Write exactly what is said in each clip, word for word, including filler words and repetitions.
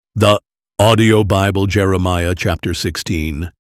The Audio Bible, Jeremiah chapter sixteen.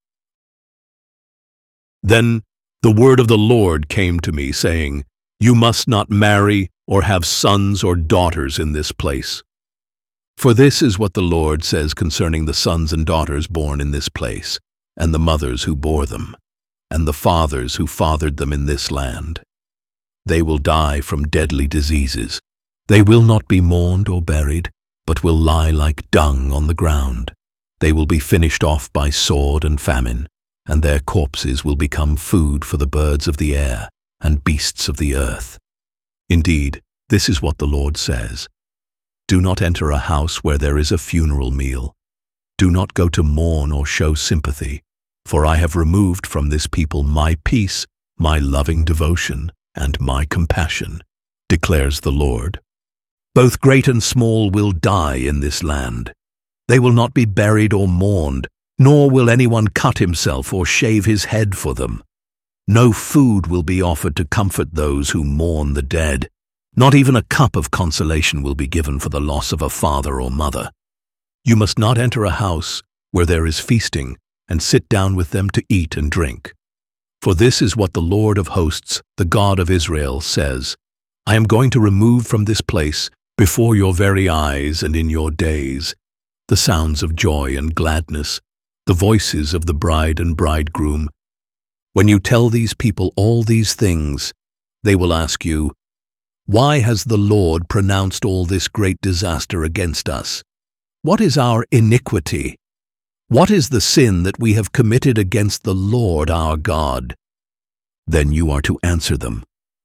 Then the word of the Lord came to me, saying, You must not marry or have sons or daughters in this place. For this is what the Lord says concerning the sons and daughters born in this place, and the mothers who bore them, and the fathers who fathered them in this land. They will die from deadly diseases. They will not be mourned or buried, but will lie like dung on the ground. They will be finished off by sword and famine, and their corpses will become food for the birds of the air and beasts of the earth. Indeed, this is what the Lord says. Do not enter a house where there is a funeral meal. Do not go to mourn or show sympathy, for I have removed from this people my peace, my loving devotion, and my compassion, declares the Lord. Both great and small will die in this land. They will not be buried or mourned, nor will anyone cut himself or shave his head for them. No food will be offered to comfort those who mourn the dead. Not even a cup of consolation will be given for the loss of a father or mother. You must not enter a house where there is feasting and sit down with them to eat and drink. For this is what the Lord of hosts, the God of Israel, says. I am going to remove from this place, before your very eyes and in your days, the sounds of joy and gladness, the voices of the bride and bridegroom. When you tell these people all these things, they will ask you, Why has the Lord pronounced all this great disaster against us? What is our iniquity? What is the sin that we have committed against the Lord our God? Then you are to answer them,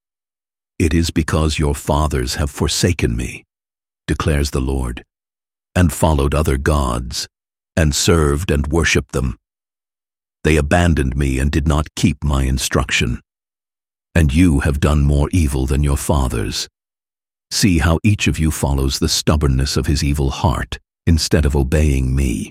It is because your fathers have forsaken me, declares the Lord, and followed other gods, and served and worshipped them. They abandoned me and did not keep my instruction. And you have done more evil than your fathers. See how each of you follows the stubbornness of his evil heart, instead of obeying me.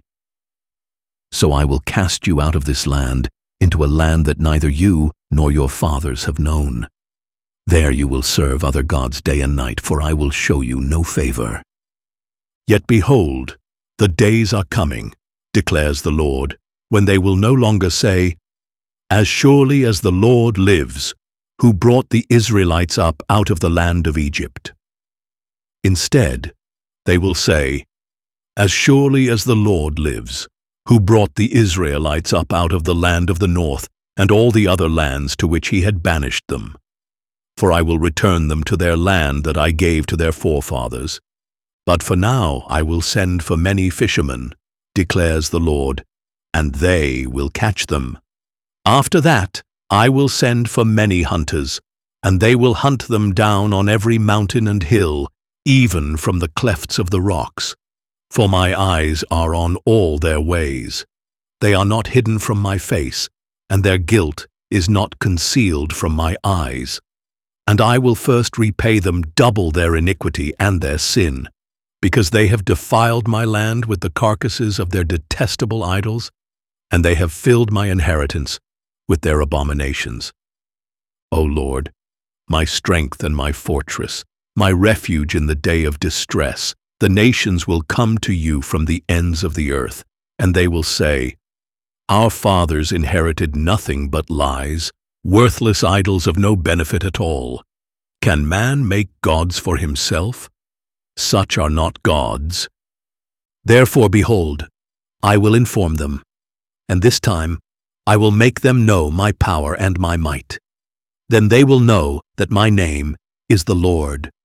So I will cast you out of this land, into a land that neither you nor your fathers have known. There you will serve other gods day and night, for I will show you no favor. Yet behold, the days are coming, declares the Lord, when they will no longer say, As surely as the Lord lives, who brought the Israelites up out of the land of Egypt. Instead, they will say, As surely as the Lord lives, who brought the Israelites up out of the land of the north and all the other lands to which he had banished them. For I will return them to their land that I gave to their forefathers. But for now I will send for many fishermen, declares the Lord, and they will catch them. After that I will send for many hunters, and they will hunt them down on every mountain and hill, even from the clefts of the rocks. For my eyes are on all their ways. They are not hidden from my face, and their guilt is not concealed from my eyes. And I will first repay them double their iniquity and their sin, because they have defiled my land with the carcasses of their detestable idols, and they have filled my inheritance with their abominations. O Lord, my strength and my fortress, my refuge in the day of distress, the nations will come to you from the ends of the earth, and they will say, Our fathers inherited nothing but lies, worthless idols of no benefit at all. Can man make gods for himself? Such are not gods. Therefore, behold, I will inform them, and this time I will make them know my power and my might. Then they will know that my name is the Lord.